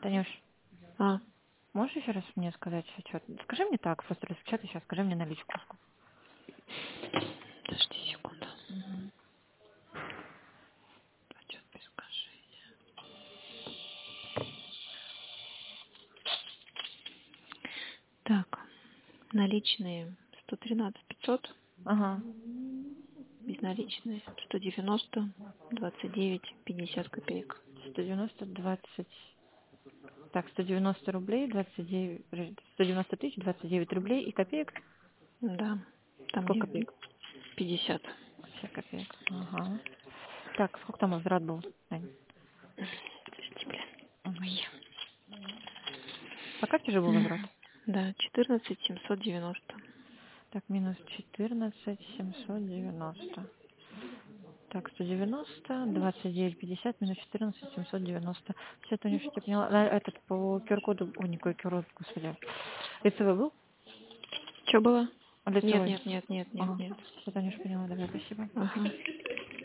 Танюш, А, можешь еще раз мне сказать счет? Скажи мне так, просто распечатай сейчас, скажи мне наличку. подожди секунду. Мгм. Отчет без вкажения. Так, наличные 113 500, Ага. безналичные 190 29 50 копеек. 190, 20. Так, 190 рублей, 29, 190 тысяч, 29 рублей и копеек. Да, там Сколько где копеек? 50. 50 копеек. Ага. Так, сколько там возврат был? Тань? Подожди, блин. Мгм. Ой. По карте же был возврат? Да, 14 790. Так, минус 14, 790. Так, 190, 29, 50, минус 14, 790. Все, Танюша, я поняла. Этот по QR-коду, ой, не QR-код, господи. Лицевой был? Что было? Нет, Лицевой. нет, нет, нет, нет, Ага. нет. Все, Танюша, поняла, давай, спасибо. Ага.